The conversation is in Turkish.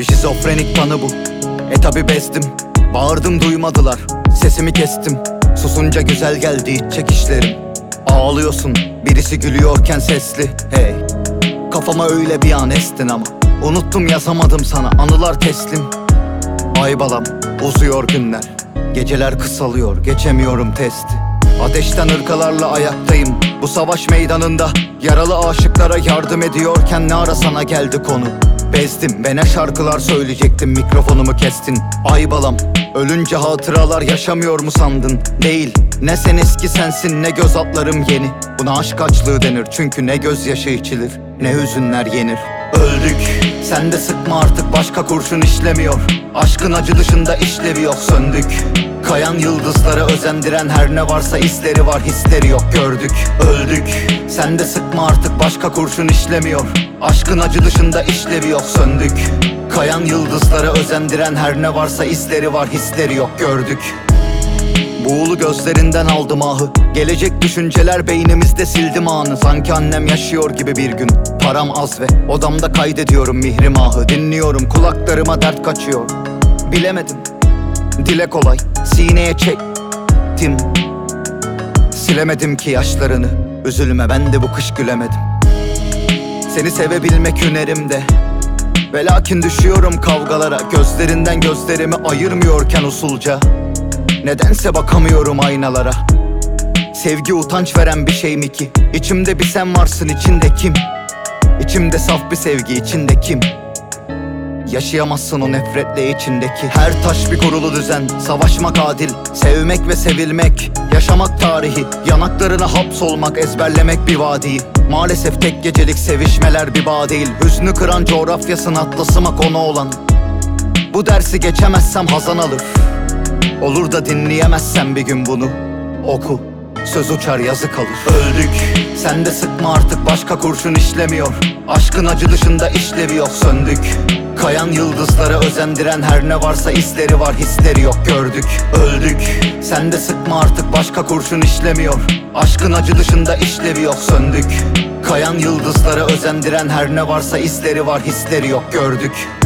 Bir şizofrenik tanı bu. Tabi bezdim. Bağırdım duymadılar. Sesimi kestim. Susunca güzel geldi iç çekişlerim. Ağlıyorsun birisi gülüyorken sesli. Hey, kafama öyle bir an estin ama unuttum yazamadım sana anılar teslim. Ay balam uzuyor günler. Geceler kısalıyor geçemiyorum testi. Ateşten ırkalarla ayaktayım bu savaş meydanında. Yaralı aşıklara yardım ediyorken ne ara sana geldi konu. Bezdim ve ne şarkılar söyleyecektim, mikrofonumu kestin. Ay balam, ölünce hatıralar yaşamıyor mu sandın? Değil, ne sen eski sensin ne göz altlarım yeni. Buna aşk açlığı denir çünkü ne gözyaşı içilir ne hüzünler yenir. Öldük, sen de sıkma artık başka kurşun işlemiyor. Aşkın acı dışında işlevi yok, söndük. Kayan yıldızlara özendiren her ne varsa izleri var, hisleri yok, gördük. Öldük, sen de sıkma artık başka kurşun işlemiyor. Aşkın acı dışında işlevi yok, söndük. Kayan yıldızlara özendiren her ne varsa izleri var, hisleri yok, gördük. Buğulu gözlerinden aldım ahı. Gelecek düşünceler beynimizde sildim anı. Sanki annem yaşıyor gibi bir gün. Param az ve odamda kaydediyorum mihrimahı. Dinliyorum kulaklarıma dert kaçıyor. Bilemedim, dile kolay sineye çektim. Silemedim ki yaşlarını. Üzülme ben de bu kış gülemedim. Seni sevebilmek hünerimde. Ve lakin düşüyorum kavgalara. Gözlerinden gözlerimi ayırmıyorken usulca. Nedense bakamıyorum aynalara. Sevgi utanç veren bir şey mi ki? İçimde bir sen varsın, içinde kim? İçimde saf bir sevgi, içinde kim? Yaşayamazsın o nefretle içindeki. Her taş bir kurulu düzen, savaşmak adil. Sevmek ve sevilmek, yaşamak tarihi. Yanaklarına hapsolmak, ezberlemek bir vadiyi. Maalesef tek gecelik sevişmeler bir bağ değil. Hüznü kıran coğrafyasın atlasıma konu olan. Bu dersi geçemezsem hazan alır. Olur da dinleyemezsen bir gün bunu, oku, söz uçar yazı kalır. Öldük, sen de sıkma artık başka kurşun işlemiyor. Aşkın acı dışında işlevi yok, söndük. Kayan yıldızlara özendiren her ne varsa izleri var, hisleri yok, gördük. Öldük, sen de sıkma artık başka kurşun işlemiyor. Aşkın acı dışında işlevi yok, söndük. Kayan yıldızlara özendiren her ne varsa izleri var, hisleri yok, gördük.